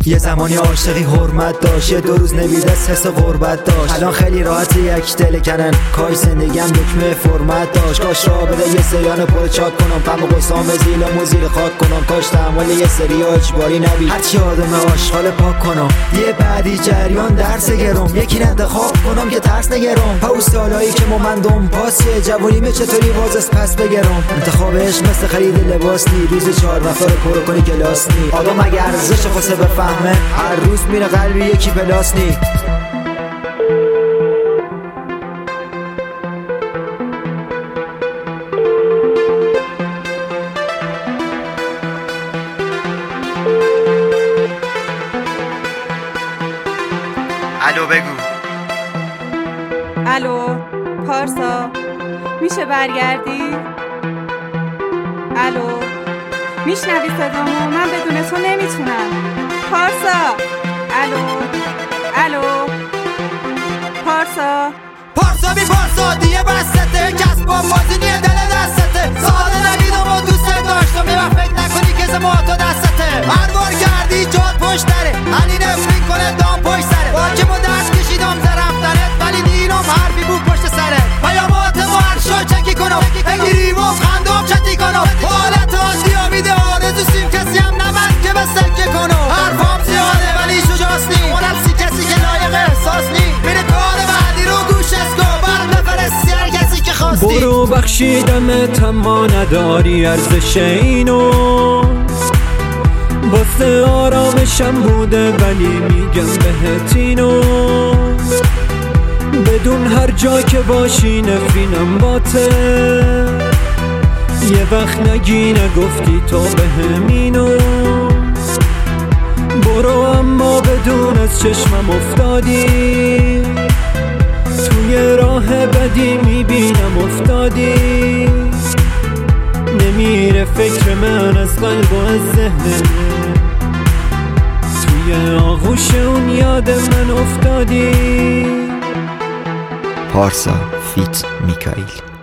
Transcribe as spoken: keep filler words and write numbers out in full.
یه زمانی عاشقی حرمت داشت، یه دو روز نویدست حس غربت داشت. الان خیلی راحت یک دل کنن، کاش زندگیم دکمه فرمت داشت. کاش راه بده یه سریان پر چاک کنم، پم و قسام زیل و موزیل خاک کنم. کاش تحمل یه سری اجباری نبی، هرچی آدم آشغال پاک کنم. یه بعدی جریان درس گرم، یکی انتخاب کنم که ترس نگرم. پاو سالایی که مومندم پاسیه جوانیمه چطوری باز از پس بگرم. انتخابش مثل خرید لباس نی، روز چهار نفر پرو کنی کلاس نی. آدم اگه ارزش خواسته بفهمه هر روز میره قلبی یکی پلاس نی. الو بگو. الو پارسا، میشه برگردی؟ الو میشنوی صدامو؟ من بدون تو نمیتونم. پارسا. الو الو پارسا. پارسا بی پارسا دیگه بسته، کسب با بازی نیه دل دستته. ساده نبیدم و دوست داشتم، یه وقت فکر نکنی که زما تو دستته. هر بار کردی جات پشت داره، علی نفرین کنه دام پشت سره. با که ما دست کشیدم زرفتنت، ولی دیرم حرفی بود پشت سره. پیامات ما هر شو چکی کنم، بگیریم و خندم چتی کنم. حالت آزیا میده آرزو سیم، کسی هم نمند که به سکه کنم. حرفام زیاده ولی شجاست نی، اونم سی کسی که لایق احساس نی. میره کار بعدی رو گوش اسکو، بر نفرستی هر کسی که خواستی. برو بخشیدمت اما نداری ارزش اینو، واسه آرامشم بوده ولی میگم بهت اینو. بدون هر جا که باشی نفرینم باته، یه وقت نگی نگفتی تو بهمینو. برو اما بدون از چشمم افتادی، توی راه بدی میبینم افتادی. نمیره فکر من از قلب و از ذهنه، توی آغوش اون یاد من افتادی. پارسا فیت میکائیل.